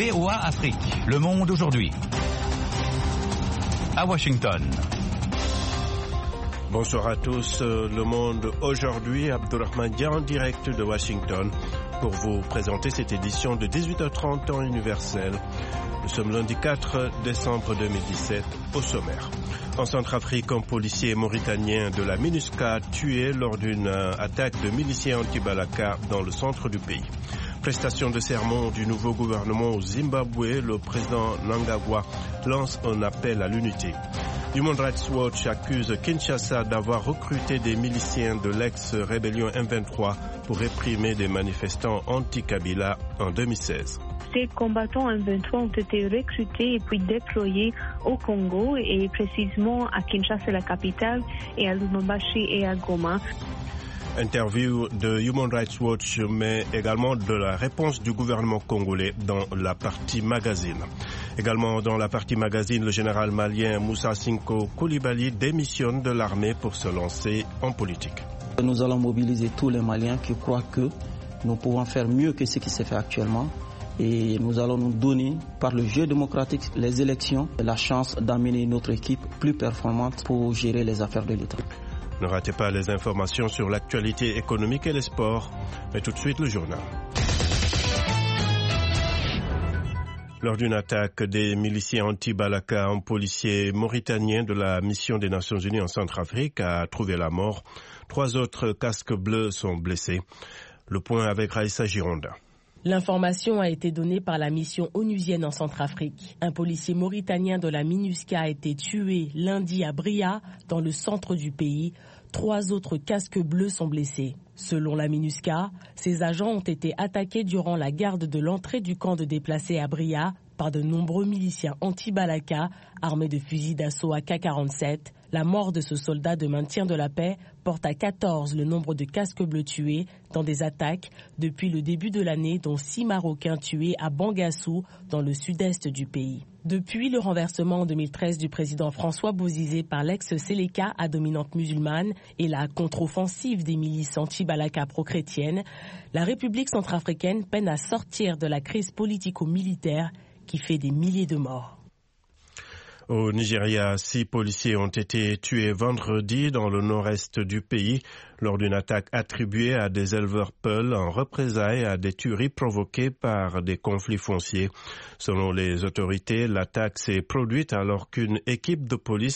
VOA Afrique, le monde aujourd'hui. À Washington. Bonsoir à tous, le monde aujourd'hui, Abdurrahman Dia en direct de Washington pour vous présenter cette édition de 18h30 temps universel. Nous sommes lundi 4 décembre 2017 au sommaire. En Centrafrique, un policier mauritanien de la MINUSCA tué lors d'une attaque de miliciens anti-Balaka dans le centre du pays. Prestation de serment du nouveau gouvernement au Zimbabwe, le président Mnangagwa lance un appel à l'unité. Human Rights Watch accuse Kinshasa d'avoir recruté des miliciens de l'ex-rébellion M23 pour réprimer des manifestants anti-Kabila en 2016. Ces combattants M23 ont été recrutés et puis déployés au Congo et précisément à Kinshasa, la capitale, et à Lubumbashi et à Goma. Interview de Human Rights Watch, mais également de la réponse du gouvernement congolais dans la partie magazine. Également dans la partie magazine, le général malien Moussa Sinko Koulibaly démissionne de l'armée pour se lancer en politique. Nous allons mobiliser tous les Maliens qui croient que nous pouvons faire mieux que ce qui se fait actuellement. Et nous allons nous donner, par le jeu démocratique, les élections, la chance d'amener notre équipe plus performante pour gérer les affaires de l'État. Ne ratez pas les informations sur l'actualité économique et les sports. Mais tout de suite, le journal. Lors d'une attaque des miliciens anti-Balaka, un policier mauritanien de la mission des Nations Unies en Centrafrique a trouvé la mort. 3 autres casques bleus sont blessés. Le point avec Raïssa Gironda. L'information a été donnée par la mission onusienne en Centrafrique. Un policier mauritanien de la MINUSCA a été tué lundi à Bria, dans le centre du pays. 3 autres casques bleus sont blessés. Selon la MINUSCA, ces agents ont été attaqués durant la garde de l'entrée du camp de déplacés à Bria par de nombreux miliciens anti-Balaka armés de fusils d'assaut AK-47. La mort de ce soldat de maintien de la paix porte à 14 le nombre de casques bleus tués dans des attaques depuis le début de l'année, dont 6 Marocains tués à Bangassou, dans le sud-est du pays. Depuis le renversement en 2013 du président François Bozizé par l'ex-Séléka à dominante musulmane et la contre-offensive des milices anti-Balaka pro-chrétiennes, la République centrafricaine peine à sortir de la crise politico-militaire qui fait des milliers de morts. Au Nigeria, 6 policiers ont été tués vendredi dans le nord-est du pays lors d'une attaque attribuée à des éleveurs Peul en représailles à des tueries provoquées par des conflits fonciers. Selon les autorités, l'attaque s'est produite alors qu'une équipe de police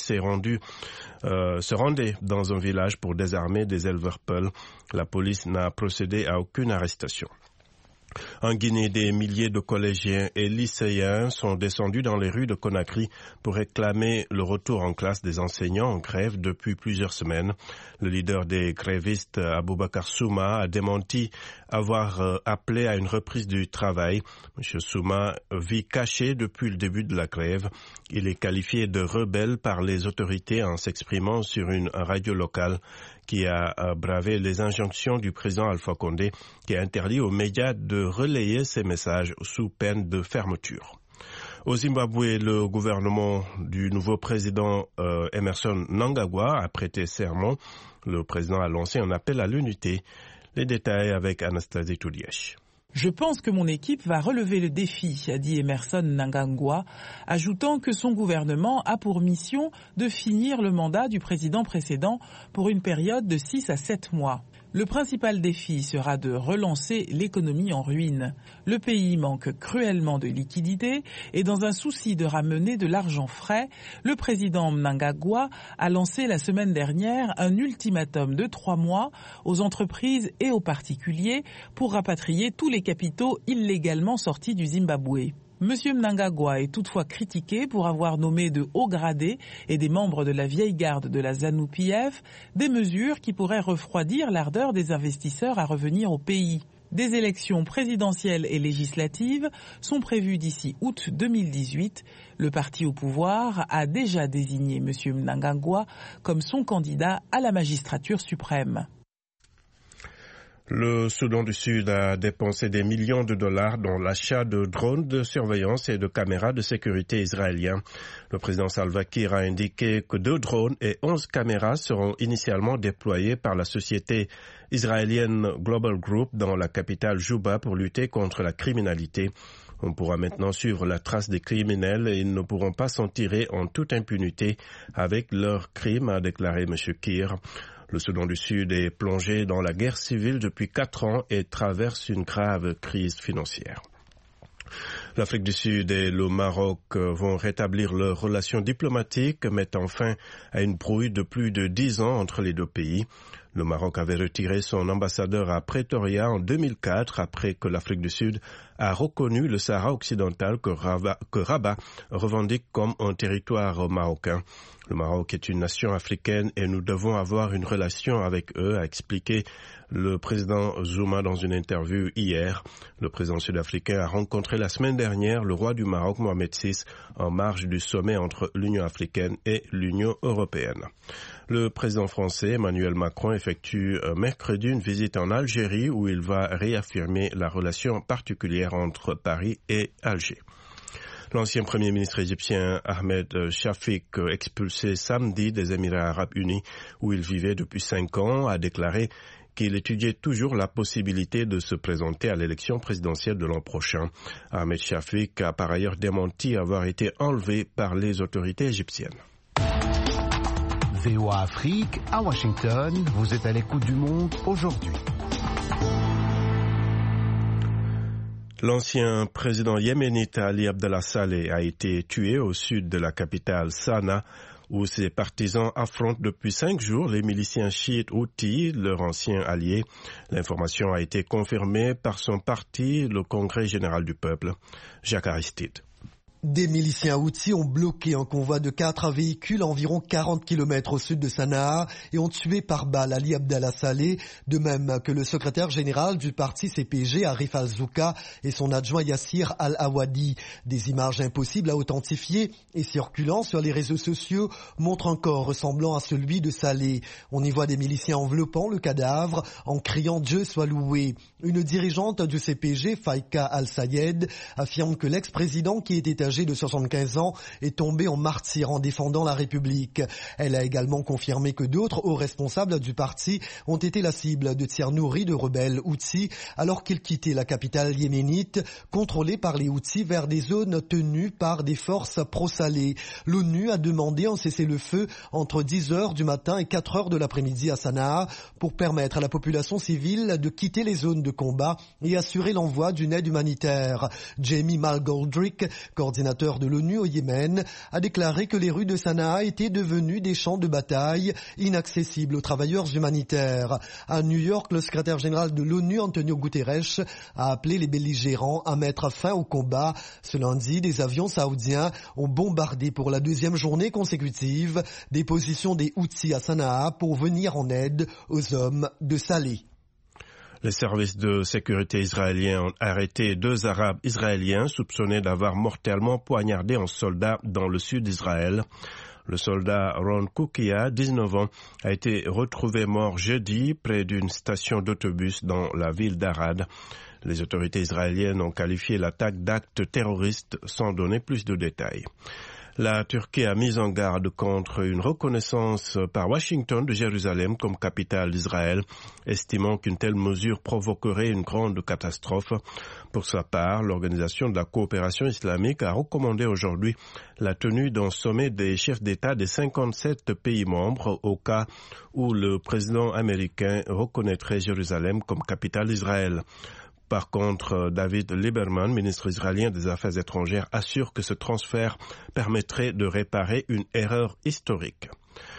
se rendait dans un village pour désarmer des éleveurs Peul. La police n'a procédé à aucune arrestation. En Guinée, des milliers de collégiens et lycéens sont descendus dans les rues de Conakry pour réclamer le retour en classe des enseignants en grève depuis plusieurs semaines. Le leader des grévistes, Aboubakar Souma, a démenti avoir appelé à une reprise du travail. M. Souma vit caché depuis le début de la grève. Il est qualifié de rebelle par les autorités en s'exprimant sur une radio locale qui a bravé les injonctions du président Alpha Condé, qui a interdit aux médias de relayer ces messages sous peine de fermeture. Au Zimbabwe, le gouvernement du nouveau président Emmerson Mnangagwa a prêté serment. Le président a lancé un appel à l'unité. Les détails avec Anastasie Toudièche. Je pense que mon équipe va relever le défi, a dit Emmerson Mnangagwa, ajoutant que son gouvernement a pour mission de finir le mandat du président précédent pour une période de 6 à 7 mois. Le principal défi sera de relancer l'économie en ruine. Le pays manque cruellement de liquidités et dans un souci de ramener de l'argent frais, le président Mnangagwa a lancé la semaine dernière un ultimatum de 3 mois aux entreprises et aux particuliers pour rapatrier tous les capitaux illégalement sortis du Zimbabwe. Monsieur Mnangagwa est toutefois critiqué pour avoir nommé de hauts gradés et des membres de la vieille garde de la ZANU-PF, des mesures qui pourraient refroidir l'ardeur des investisseurs à revenir au pays. Des élections présidentielles et législatives sont prévues d'ici août 2018. Le parti au pouvoir a déjà désigné monsieur Mnangagwa comme son candidat à la magistrature suprême. Le Soudan du Sud a dépensé des millions de dollars dans l'achat de drones de surveillance et de caméras de sécurité israéliens. Le président Salva Kiir a indiqué que 2 drones et 11 caméras seront initialement déployés par la société israélienne Global Group dans la capitale Juba pour lutter contre la criminalité. On pourra maintenant suivre la trace des criminels et ils ne pourront pas s'en tirer en toute impunité avec leurs crimes, a déclaré M. Kiir. Le Soudan du Sud est plongé dans la guerre civile depuis 4 ans et traverse une grave crise financière. L'Afrique du Sud et le Maroc vont rétablir leurs relations diplomatiques, mettant fin à une brouille de plus de 10 ans entre les deux pays. Le Maroc avait retiré son ambassadeur à Pretoria en 2004 après que l'Afrique du Sud a reconnu le Sahara occidental que Rabat revendique comme un territoire marocain. Le Maroc est une nation africaine et nous devons avoir une relation avec eux, a expliqué le président Zuma dans une interview hier. Le président sud-africain a rencontré la semaine dernière le roi du Maroc, Mohamed VI, en marge du sommet entre l'Union africaine et l'Union européenne. Le président français Emmanuel Macron effectue mercredi une visite en Algérie où il va réaffirmer la relation particulière entre Paris et Alger. L'ancien premier ministre égyptien Ahmed Shafik, expulsé samedi des Émirats arabes unis où il vivait depuis 5 ans, a déclaré qu'il étudiait toujours la possibilité de se présenter à l'élection présidentielle de l'an prochain. Ahmed Shafik a par ailleurs démenti avoir été enlevé par les autorités égyptiennes. VOA Afrique, à Washington, vous êtes à l'écoute du monde aujourd'hui. L'ancien président yéménite Ali Abdallah Saleh a été tué au sud de la capitale Sanaa, où ses partisans affrontent depuis 5 jours les miliciens chiites Houthis, leur ancien allié. L'information a été confirmée par son parti, le Congrès général du peuple. Jacques Aristide. Des miliciens Houthis ont bloqué un convoi de 4 véhicules à environ 40 km au sud de Sanaa et ont tué par balle Ali Abdallah Saleh, de même que le secrétaire général du parti CPG, Arif Al-Zouka, et son adjoint Yassir Al-Awadi. Des images impossibles à authentifier et circulant sur les réseaux sociaux montrent un corps ressemblant à celui de Saleh. On y voit des miliciens enveloppant le cadavre en criant « Dieu soit loué ». Une dirigeante du CPG, Faïka Al-Sayed, affirme que l'ex-président qui était âgé de 75 ans est tombé en martyr en défendant la République. Elle a également confirmé que d'autres hauts responsables du parti ont été la cible de tirs nourris de rebelles Houthis alors qu'ils quittaient la capitale yéménite, contrôlée par les Houthis vers des zones tenues par des forces pro-Saleh. L'ONU a demandé un cessez-le-feu entre 10h du matin et 4h de l'après-midi à Sanaa pour permettre à la population civile de quitter les zones de combat et assurer l'envoi d'une aide humanitaire. Jamie Malgoldrick, coordinateur de l'ONU au Yémen, a déclaré que les rues de Sanaa étaient devenues des champs de bataille inaccessibles aux travailleurs humanitaires. À New York, le secrétaire général de l'ONU, Antonio Guterres, a appelé les belligérants à mettre fin au combat. Ce lundi, des avions saoudiens ont bombardé pour la 2e journée consécutive des positions des Houthis à Sanaa pour venir en aide aux hommes de Saleh. Les services de sécurité israéliens ont arrêté 2 Arabes israéliens soupçonnés d'avoir mortellement poignardé un soldat dans le sud d'Israël. Le soldat Ron Koukia, 19 ans, a été retrouvé mort jeudi près d'une station d'autobus dans la ville d'Arad. Les autorités israéliennes ont qualifié l'attaque d'acte terroriste sans donner plus de détails. La Turquie a mis en garde contre une reconnaissance par Washington de Jérusalem comme capitale d'Israël, estimant qu'une telle mesure provoquerait une grande catastrophe. Pour sa part, l'Organisation de la coopération islamique a recommandé aujourd'hui la tenue d'un sommet des chefs d'État des 57 pays membres au cas où le président américain reconnaîtrait Jérusalem comme capitale d'Israël. Par contre, David Lieberman, ministre israélien des Affaires étrangères, assure que ce transfert permettrait de réparer une erreur historique.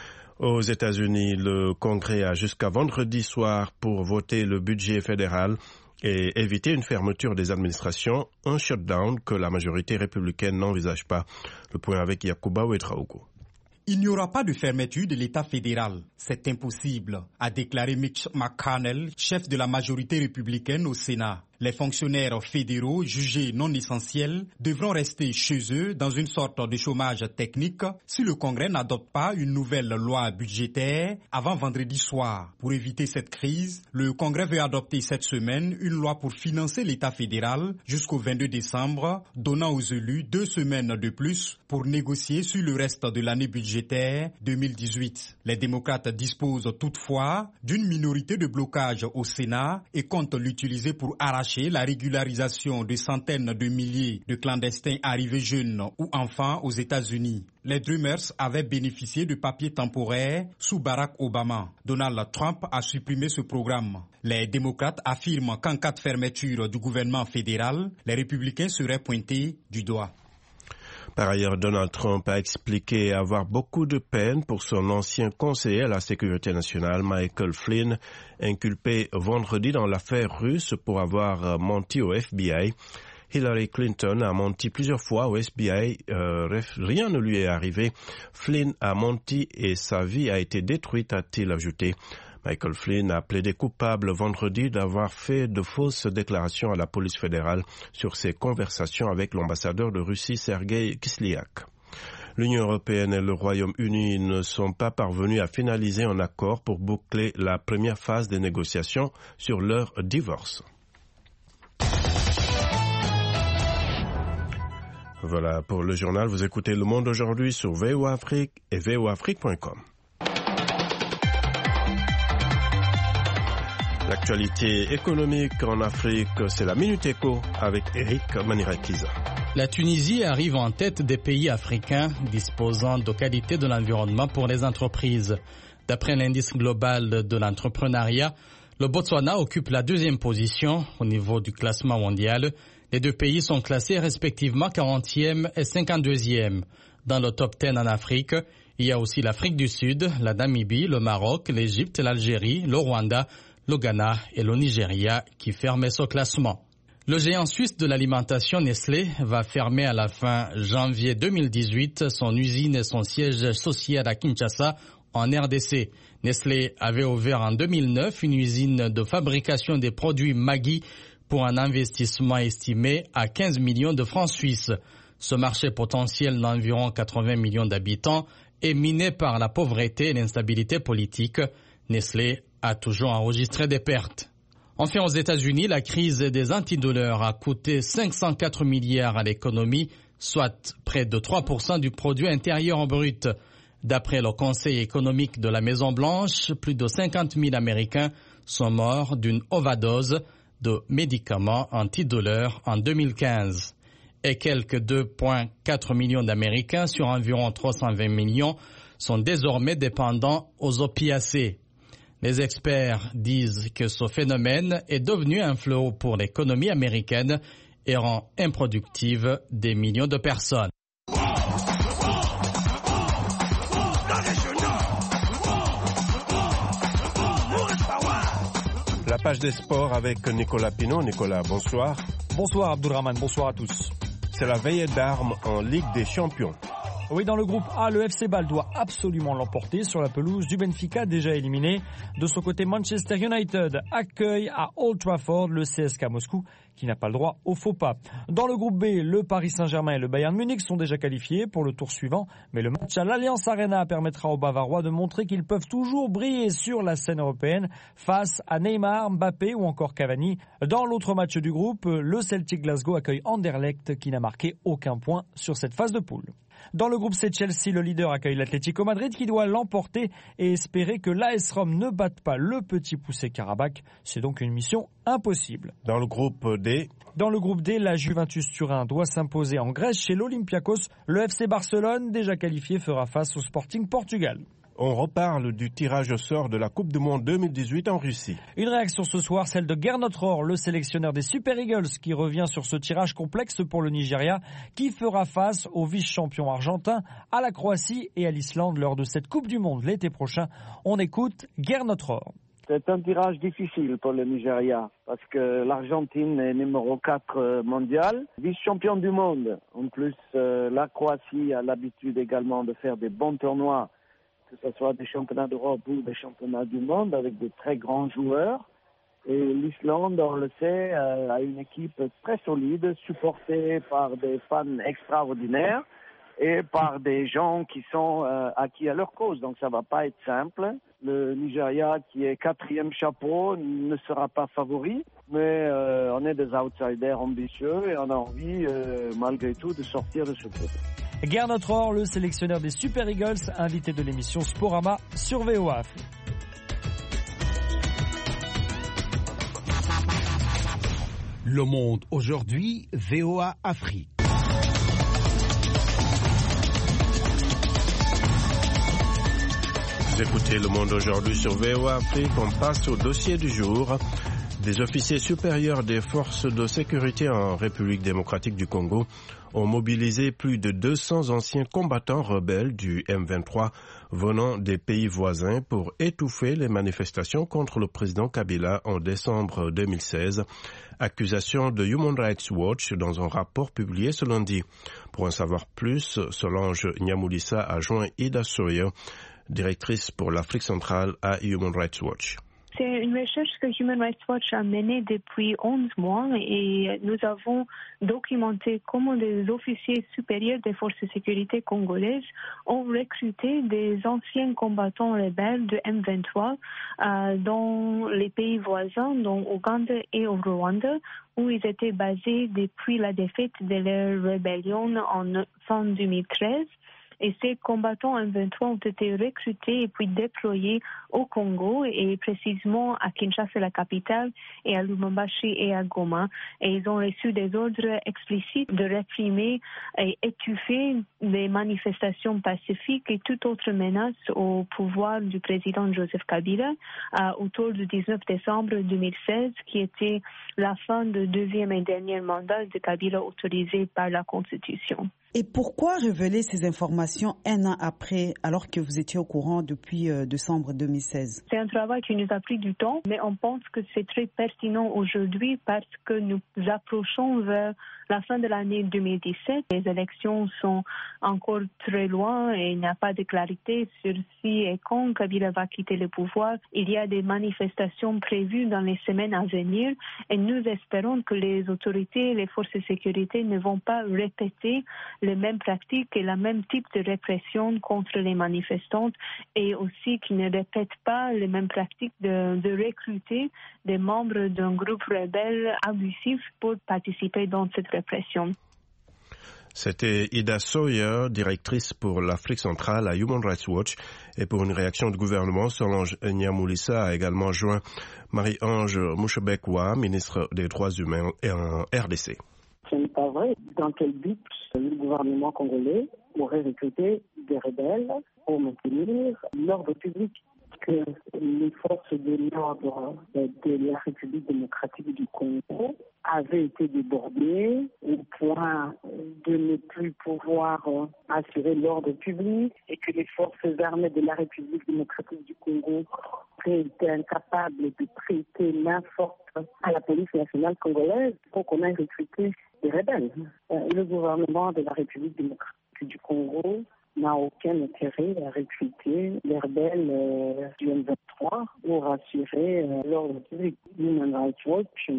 Aux États-Unis, le Congrès a jusqu'à vendredi soir pour voter le budget fédéral et éviter une fermeture des administrations, un shutdown que la majorité républicaine n'envisage pas. Le point avec Yacouba Ouedraogo. Il n'y aura pas de fermeture de l'État fédéral. C'est impossible, a déclaré Mitch McConnell, chef de la majorité républicaine au Sénat. Les fonctionnaires fédéraux jugés non essentiels devront rester chez eux dans une sorte de chômage technique si le Congrès n'adopte pas une nouvelle loi budgétaire avant vendredi soir. Pour éviter cette crise, le Congrès veut adopter cette semaine une loi pour financer l'État fédéral jusqu'au 22 décembre, donnant aux élus 2 semaines de plus pour négocier sur le reste de l'année budgétaire 2018. Les démocrates disposent toutefois d'une minorité de blocage au Sénat et comptent l'utiliser pour arracher déclenché la régularisation de centaines de milliers de clandestins arrivés jeunes ou enfants aux États-Unis. Les Dreamers avaient bénéficié de papiers temporaires sous Barack Obama. Donald Trump a supprimé ce programme. Les démocrates affirment qu'en cas de fermeture du gouvernement fédéral, les républicains seraient pointés du doigt. Par ailleurs, Donald Trump a expliqué avoir beaucoup de peine pour son ancien conseiller à la sécurité nationale, Michael Flynn, inculpé vendredi dans l'affaire russe pour avoir menti au FBI. Hillary Clinton a menti plusieurs fois au FBI, rien ne lui est arrivé. Flynn a menti et sa vie a été détruite, a-t-il ajouté. Michael Flynn a plaidé coupable vendredi d'avoir fait de fausses déclarations à la police fédérale sur ses conversations avec l'ambassadeur de Russie, Sergei Kislyak. L'Union européenne et le Royaume-Uni ne sont pas parvenus à finaliser un accord pour boucler la première phase des négociations sur leur divorce. Voilà pour le journal. Vous écoutez Le Monde aujourd'hui sur VOA Afrique et voaafrique.com. L'actualité économique en Afrique, c'est la Minute Éco avec Eric Manirakiza. La Tunisie arrive en tête des pays africains disposant de qualité de l'environnement pour les entreprises. D'après l'indice global de l'entrepreneuriat, le Botswana occupe la deuxième position au niveau du classement mondial. Les deux pays sont classés respectivement 40e et 52e. Dans le top 10 en Afrique, il y a aussi l'Afrique du Sud, la Namibie, le Maroc, l'Égypte, l'Algérie, le Rwanda, le Ghana et le Nigeria qui ferment ce classement. Le géant suisse de l'alimentation Nestlé va fermer à la fin janvier 2018 son usine et son siège social à Kinshasa en RDC. Nestlé avait ouvert en 2009 une usine de fabrication des produits Maggi pour un investissement estimé à 15 millions de francs suisses. Ce marché potentiel d'environ 80 millions d'habitants est miné par la pauvreté et l'instabilité politique. Nestlé a toujours enregistré des pertes. Enfin, aux États-Unis, la crise des antidouleurs a coûté 504 milliards à l'économie, soit près de 3% du produit intérieur brut. D'après le Conseil économique de la Maison-Blanche, plus de 50 000 Américains sont morts d'une overdose de médicaments antidouleurs en 2015. Et quelques 2,4 millions d'Américains sur environ 320 millions sont désormais dépendants aux opiacés. Les experts disent que ce phénomène est devenu un fléau pour l'économie américaine et rend improductive des millions de personnes. La page des sports avec Nicolas Pinault. Nicolas, bonsoir. Bonsoir Abdourahmane, bonsoir à tous. C'est la veillée d'armes en Ligue des Champions. Oui, dans le groupe A, le FC Bâle doit absolument l'emporter sur la pelouse du Benfica déjà éliminé. De son côté, Manchester United accueille à Old Trafford le CSKA Moscou qui n'a pas le droit au faux pas. Dans le groupe B, le Paris Saint-Germain et le Bayern Munich sont déjà qualifiés pour le tour suivant, mais le match à l'Allianz Arena permettra aux Bavarois de montrer qu'ils peuvent toujours briller sur la scène européenne face à Neymar, Mbappé ou encore Cavani. Dans l'autre match du groupe, le Celtic Glasgow accueille Anderlecht qui n'a marqué aucun point sur cette phase de poule. Dans le groupe C, Chelsea, le leader, accueille l'Atlético Madrid qui doit l'emporter et espérer que l'AS Rome ne batte pas le petit poussé Karabakh. C'est donc une mission impossible. Dans le groupe D, la Juventus Turin doit s'imposer en Grèce chez l'Olympiakos. Le FC Barcelone, déjà qualifié, fera face au Sporting Portugal. On reparle du tirage au sort de la Coupe du Monde 2018 en Russie. Une réaction ce soir, celle de Gernot Rohr, le sélectionneur des Super Eagles, qui revient sur ce tirage complexe pour le Nigeria, qui fera face au vice-champion argentin, à la Croatie et à l'Islande lors de cette Coupe du Monde l'été prochain. On écoute Gernot Rohr. C'est un tirage difficile pour le Nigeria parce que l'Argentine est numéro 4 mondial, vice-champion du monde. En plus, la Croatie a l'habitude également de faire des bons tournois, que ce soit des championnats d'Europe ou des championnats du monde avec de très grands joueurs. Et l'Islande, on le sait, a une équipe très solide, supportée par des fans extraordinaires et par des gens qui sont acquis à leur cause. Donc ça va pas être simple. Le Nigeria, qui est 4e chapeau, ne sera pas favori, mais on est des outsiders ambitieux et on a envie, malgré tout, de sortir de ce groupe. Gernot Rohr, le sélectionneur des Super Eagles, invité de l'émission Sporama sur VOA Afrique. Le Monde aujourd'hui, VOA Afrique. Vous écoutez Le Monde aujourd'hui sur VOA Afrique. On passe au dossier du jour. Des officiers supérieurs des forces de sécurité en République démocratique du Congo ont mobilisé plus de 200 anciens combattants rebelles du M23 venant des pays voisins pour étouffer les manifestations contre le président Kabila en décembre 2016. Accusation de Human Rights Watch dans un rapport publié ce lundi. Pour en savoir plus, Solange Nyamulissa a joint Ida Sawyer, directrice pour l'Afrique centrale à Human Rights Watch. C'est une recherche que Human Rights Watch a menée depuis 11 mois et nous avons documenté comment les officiers supérieurs des forces de sécurité congolaises ont recruté des anciens combattants rebelles de M23 dans les pays voisins, dont Ouganda et au Rwanda, où ils étaient basés depuis la défaite de leur rébellion en fin 2013. Et ces combattants M23 ont été recrutés et puis déployés au Congo et précisément à Kinshasa, la capitale, et à Lubumbashi et à Goma. Et ils ont reçu des ordres explicites de réprimer et étouffer les manifestations pacifiques et toute autre menace au pouvoir du président Joseph Kabila autour du 19 décembre 2016, qui était la fin du deuxième et dernier mandat de Kabila autorisé par la Constitution. Et pourquoi révéler ces informations un an après, alors que vous étiez au courant depuis décembre 2016? C'est un travail qui nous a pris du temps, mais on pense que c'est très pertinent aujourd'hui parce que nous approchons vers la fin de l'année 2017. Les élections sont encore très loin et il n'y a pas de clarité sur si et quand Kabila va quitter le pouvoir. Il y a des manifestations prévues dans les semaines à venir et nous espérons que les autorités, les forces de sécurité ne vont pas répéter les mêmes pratiques et le même type de répression contre les manifestants et aussi qu'ils ne répètent pas les mêmes pratiques de recruter des membres d'un groupe rebelle abusif pour participer dans cette répression. C'était Ida Sawyer, directrice pour l'Afrique centrale à Human Rights Watch. Et pour une réaction du gouvernement, Solange Nyamulissa a également joint Marie-Ange Mouchebekwa, ministre des Droits humains en RDC. Ce n'est pas vrai. Dans quel but le gouvernement congolais aurait recruté des rebelles pour maintenir l'ordre public? Que les forces de l'ordre de la République démocratique du Congo avaient été débordées au point de ne plus pouvoir assurer l'ordre public et que les forces armées de la République démocratique du Congo auraient été incapables de prêter main forte à la police nationale congolaise pour qu'on ait recruté des rebelles. Le gouvernement de la République démocratique du Congo n'a aucun intérêt à recruter les rebelles du M23 pour assurer l'ordre public. Human Rights Watch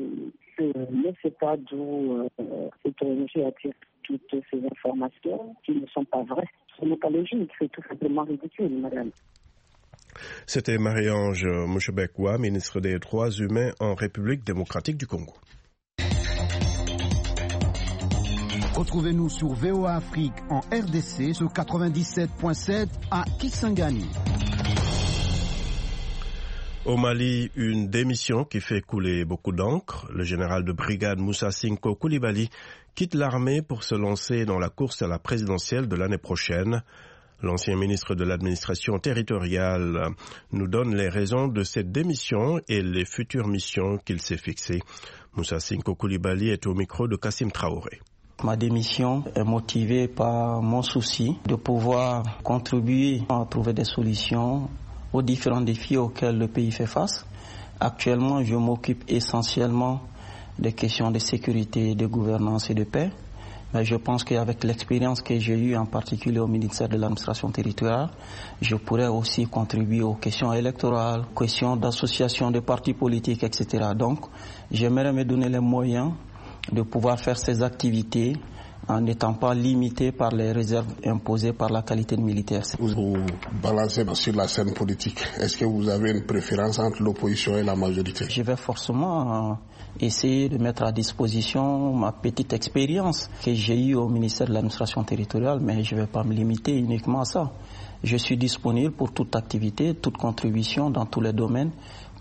ne sait pas d'où cette ONG attire toutes ces informations qui ne sont pas vraies. Ce n'est pas logique, c'est tout simplement ridicule, madame. C'était Marie-Ange Mouchebekwa, ministre des Droits humains en République démocratique du Congo. Retrouvez-nous sur VOA Afrique en RDC sur 97.7 à Kisangani. Au Mali, une démission qui fait couler beaucoup d'encre. Le général de brigade Moussa Sinko Koulibaly quitte l'armée pour se lancer dans la course à la présidentielle de l'année prochaine. L'ancien ministre de l'administration territoriale nous donne les raisons de cette démission et les futures missions qu'il s'est fixées. Moussa Sinko Koulibaly est au micro de Kassim Traoré. Ma démission est motivée par mon souci de pouvoir contribuer à trouver des solutions aux différents défis auxquels le pays fait face. Actuellement, je m'occupe essentiellement des questions de sécurité, de gouvernance et de paix. Mais je pense qu'avec l'expérience que j'ai eue, en particulier au ministère de l'administration territoriale, je pourrais aussi contribuer aux questions électorales, questions d'association de partis politiques, etc. Donc, j'aimerais me donner les moyens de pouvoir faire ces activités en n'étant pas limité par les réserves imposées par la qualité de militaire. Vous balancez sur la scène politique. Est-ce que vous avez une préférence entre l'opposition et la majorité? Je vais forcément essayer de mettre à disposition ma petite expérience que j'ai eue au ministère de l'administration territoriale, mais je ne vais pas me limiter uniquement à ça. Je suis disponible pour toute activité, toute contribution dans tous les domaines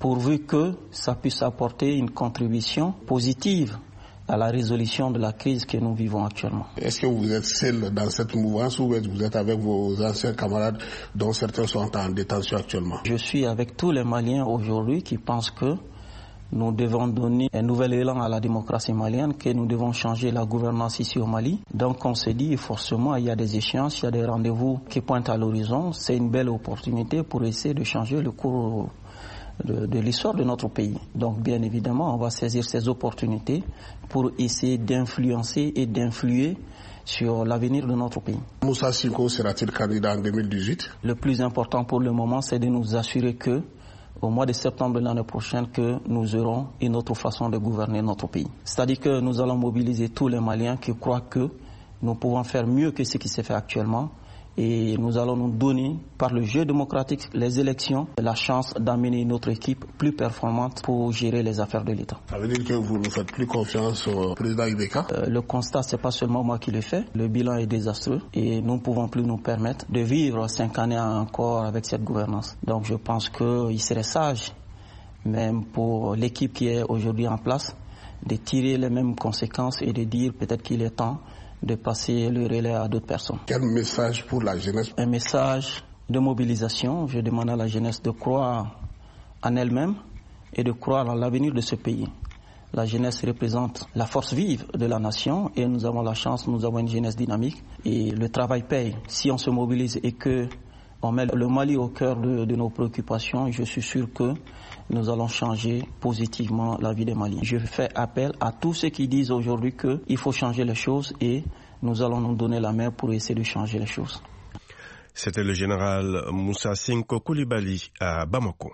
pourvu que ça puisse apporter une contribution positive à la résolution de la crise que nous vivons actuellement. Est-ce que vous êtes seul dans cette mouvance ou vous êtes avec vos anciens camarades dont certains sont en détention actuellement? Je suis avec tous les Maliens aujourd'hui qui pensent que nous devons donner un nouvel élan à la démocratie malienne, que nous devons changer la gouvernance ici au Mali. Donc on se dit forcément il y a des échéances, il y a des rendez-vous qui pointent à l'horizon. C'est une belle opportunité pour essayer de changer le cours de l'histoire de notre pays. Donc bien évidemment, on va saisir ces opportunités pour essayer d'influencer et d'influer sur l'avenir de notre pays. Moussa Sinko sera-t-il candidat en 2018? Le plus important pour le moment, c'est de nous assurer que au mois de septembre de l'année prochaine, que nous aurons une autre façon de gouverner notre pays. C'est-à-dire que nous allons mobiliser tous les Maliens qui croient que nous pouvons faire mieux que ce qui se fait actuellement. Et nous allons nous donner, par le jeu démocratique, les élections, la chance d'amener notre équipe plus performante pour gérer les affaires de l'État. Ça veut dire que vous ne faites plus confiance au président Ibeka? Le constat, c'est pas seulement moi qui le fais. Le bilan est désastreux et nous ne pouvons plus nous permettre de vivre 5 années encore avec cette gouvernance. Donc je pense qu'il serait sage, même pour l'équipe qui est aujourd'hui en place, de tirer les mêmes conséquences et de dire peut-être qu'il est temps de passer le relais à d'autres personnes. Quel message pour la jeunesse? Un message de mobilisation. Je demande à la jeunesse de croire en elle-même et de croire en l'avenir de ce pays. La jeunesse représente la force vive de la nation et nous avons la chance, nous avons une jeunesse dynamique et le travail paye. Si on se mobilise et que on met le Mali au cœur de nos préoccupations, je suis sûr que nous allons changer positivement la vie des Maliens. Je fais appel à tous ceux qui disent aujourd'hui qu'il faut changer les choses et nous allons nous donner la main pour essayer de changer les choses. C'était le général Moussa Sinko Koulibaly à Bamako.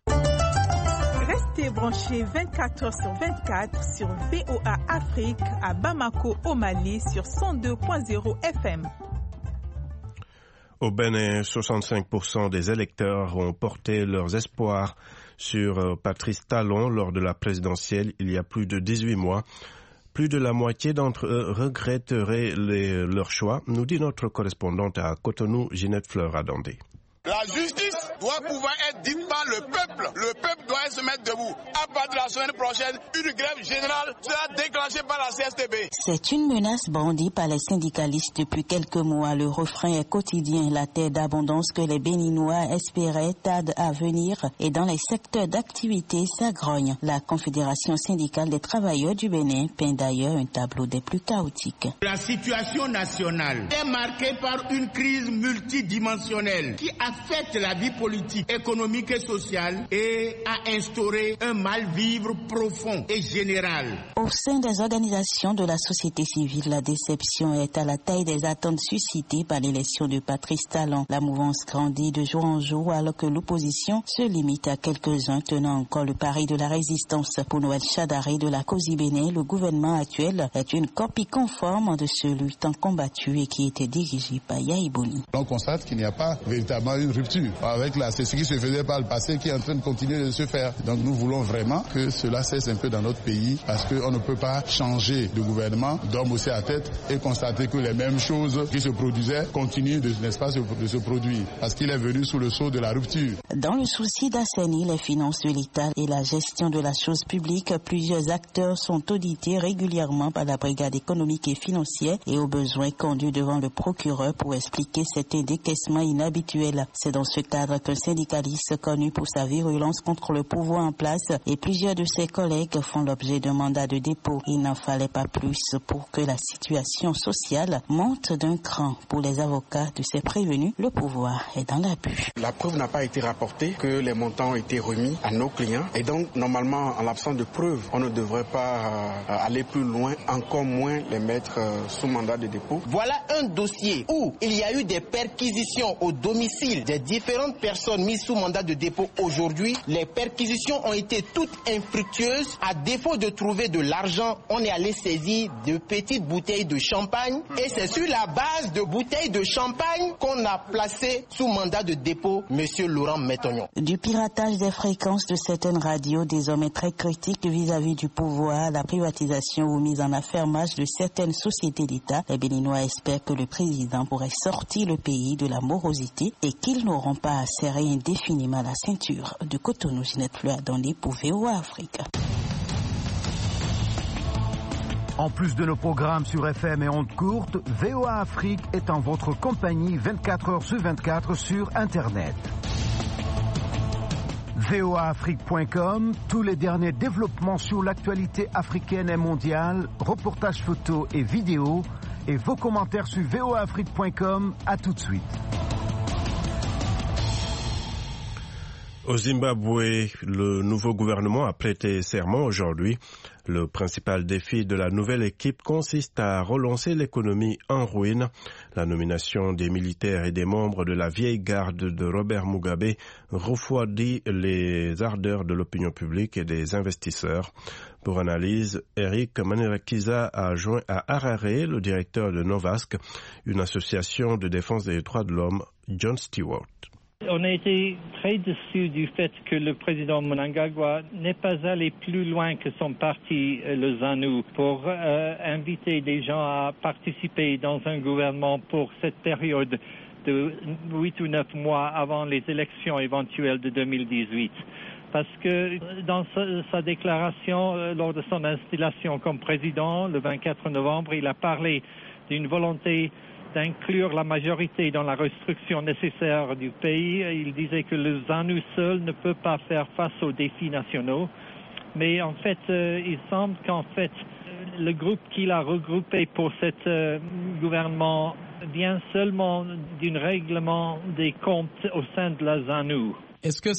Restez branchés 24h/24 sur VOA Afrique à Bamako au Mali sur 102.0 FM. Au Bénin, 65% des électeurs ont porté leurs espoirs sur Patrice Talon lors de la présidentielle il y a plus de 18 mois. Plus de la moitié d'entre eux regretteraient leur choix, nous dit notre correspondante à Cotonou, Ginette Fleur-Adandé. La justice doit pouvoir être dite par le peuple. Le peuple doit se mettre debout. À partir de la semaine prochaine, une grève générale sera déclenchée par la CSTB. C'est une menace brandie par les syndicalistes depuis quelques mois. Le refrain est quotidien. La terre d'abondance que les Béninois espéraient tarde à venir et dans les secteurs d'activité, ça grogne. La Confédération syndicale des travailleurs du Bénin peint d'ailleurs un tableau des plus chaotiques. La situation nationale est marquée par une crise multidimensionnelle qui affecte la vie politique, économique et sociale et a instauré un mal-vivre profond et général. Au sein des organisations de la société civile, la déception est à la taille des attentes suscitées par l'élection de Patrice Talon. La mouvance grandit de jour en jour alors que l'opposition se limite à quelques-uns tenant encore le pari de la résistance. Pour Noël Chadaré de la Causie Bénin, le gouvernement actuel est une copie conforme de celui tant combattu et qui était dirigé par Yahi Boni. On constate qu'il n'y a pas véritablement une rupture avec c'est ce qui se faisait par le passé qui est en train de continuer de se faire. Donc nous voulons vraiment que cela cesse un peu dans notre pays parce qu'on ne peut pas changer de gouvernement, d'homme aussi à tête et constater que les mêmes choses qui se produisaient continuent de se produire parce qu'il est venu sous le sceau de la rupture. Dans le souci d'assainir les finances de l'État et la gestion de la chose publique, plusieurs acteurs sont audités régulièrement par la brigade économique et financière et au besoin conduits devant le procureur pour expliquer cet décaissement inhabituel. C'est dans ce cadre qu'un syndicaliste connu pour sa virulence contre le pouvoir en place et plusieurs de ses collègues font l'objet d'un mandat de dépôt. Il n'en fallait pas plus pour que la situation sociale monte d'un cran. Pour les avocats de ces prévenus, le pouvoir est dans l'abus. La preuve n'a pas été rapportée que les montants ont été remis à nos clients et donc normalement en l'absence de preuves, on ne devrait pas aller plus loin, encore moins les mettre sous mandat de dépôt. Voilà un dossier où il y a eu des perquisitions au domicile des différentes personnes mises sous mandat de dépôt aujourd'hui. Les perquisitions ont été toutes infructueuses. À défaut de trouver de l'argent, on est allé saisir de petites bouteilles de champagne et c'est sur la base de bouteilles de champagne qu'on a placé sous mandat de dépôt monsieur Laurent Métognon. Du piratage des fréquences de certaines radios désormais très critiques vis-à-vis du pouvoir, la privatisation ou mise en affermage de certaines sociétés d'État, les Béninois espèrent que le président pourrait sortir le pays de la morosité et qu'ils n'auront pas assez resserrer indéfiniment la ceinture de Cotonou. Ginette Fleur Dandé pour VOA Afrique. En plus de nos programmes sur FM et ondes courtes, VOA Afrique est en votre compagnie 24 heures sur 24 sur Internet. voaafrique.com, tous les derniers développements sur l'actualité africaine et mondiale, reportages photos et vidéos, et vos commentaires sur voaafrique.com. À tout de suite. Au Zimbabwe, le nouveau gouvernement a prêté serment aujourd'hui. Le principal défi de la nouvelle équipe consiste à relancer l'économie en ruine. La nomination des militaires et des membres de la vieille garde de Robert Mugabe refroidit les ardeurs de l'opinion publique et des investisseurs. Pour analyse, Eric Manirakiza a joint à Harare le directeur de Novask, une association de défense des droits de l'homme, John Stewart. On a été très déçus du fait que le président Mnangagwa n'est pas allé plus loin que son parti, le ZANU, pour inviter des gens à participer dans un gouvernement pour cette période de 8 ou 9 mois avant les élections éventuelles de 2018. Parce que dans sa déclaration, lors de son installation comme président, le 24 novembre, il a parlé d'une volonté d'inclure la majorité dans la restructuration nécessaire du pays. Il disait que le ZANU seul ne peut pas faire face aux défis nationaux. Mais en fait, il semble qu'en fait, le groupe qu'il a regroupé pour cet gouvernement vient seulement d'un règlement des comptes au sein de la ZANU. Est-ce que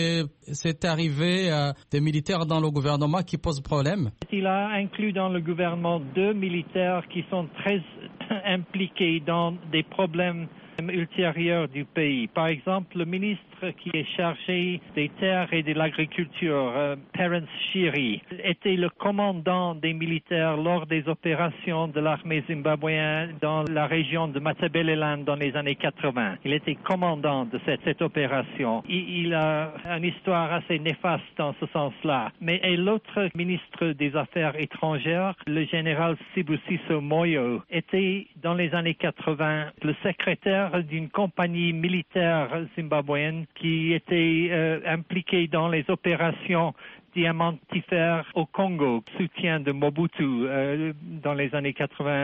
c'est arrivé des militaires dans le gouvernement qui posent problème? Il a inclus dans le gouvernement 2 militaires qui sont très impliqués dans des problèmes ultérieurs du pays. Par exemple, le ministre qui est chargé des terres et de l'agriculture, Terence Shiri, était le commandant des militaires lors des opérations de l'armée zimbabwéenne dans la région de Matabeleland dans les années 80. Il était commandant de cette opération. Il a une histoire assez néfaste dans ce sens-là. Mais et l'autre ministre des Affaires étrangères, le général Sibusiso Moyo, était dans les années 80 le secrétaire d'une compagnie militaire zimbabwéenne qui était impliquée dans les opérations diamantifères au Congo, soutien de Mobutu dans les années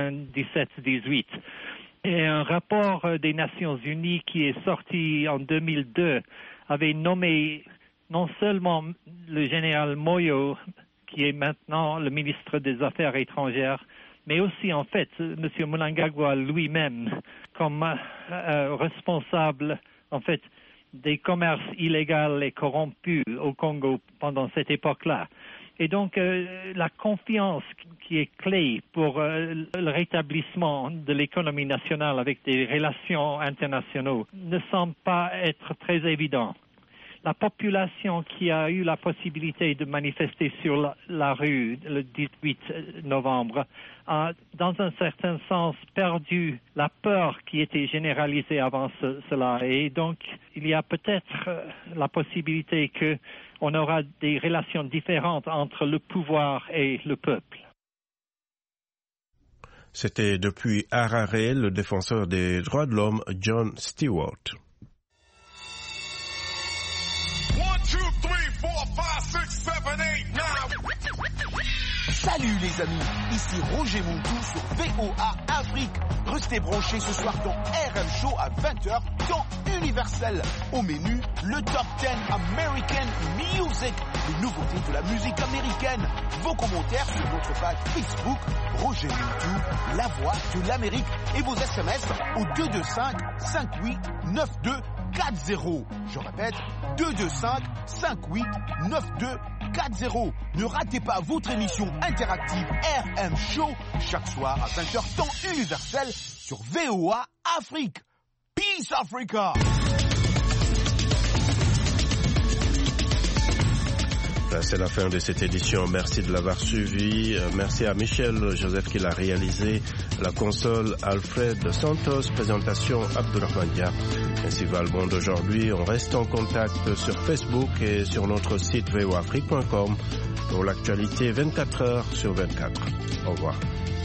97-18. Et un rapport des Nations Unies qui est sorti en 2002 avait nommé non seulement le général Moyo, qui est maintenant le ministre des Affaires étrangères, mais aussi, en fait, M. Mnangagwa lui-même comme responsable, en fait, des commerces illégaux et corrompus au Congo pendant cette époque-là. Et donc, la confiance qui est clé pour le rétablissement de l'économie nationale avec des relations internationales ne semble pas être très évident. La population qui a eu la possibilité de manifester sur la rue le 18 novembre a, dans un certain sens, perdu la peur qui était généralisée avant cela. Et donc, il y a peut-être la possibilité qu'on aura des relations différentes entre le pouvoir et le peuple. C'était depuis Harare le défenseur des droits de l'homme, John Stewart. 1, 2, 3, 4, 5, 6, 7, 8, 9. Salut les amis, ici Roger Muntou sur VOA Afrique. Restez branchés ce soir dans RM Show à 20h, temps universel. Au menu, le Top 10 American Music, les nouveautés de la musique américaine. Vos commentaires sur notre page Facebook, Roger Muntou, la voix de l'Amérique, et vos SMS au 225 58 92 40. Je répète, 225 58 92 40. Ne ratez pas votre émission interactive RM Show chaque soir à 20h temps universel sur VOA Afrique. Peace Africa! C'est la fin de cette édition. Merci de l'avoir suivi. Merci à Michel Joseph qui l'a réalisé. La console Alfred Santos, présentation Abdourahmane Dia. Ainsi va le monde aujourd'hui. On reste en contact sur Facebook et sur notre site voaafrique.com pour l'actualité 24 heures sur 24. Au revoir.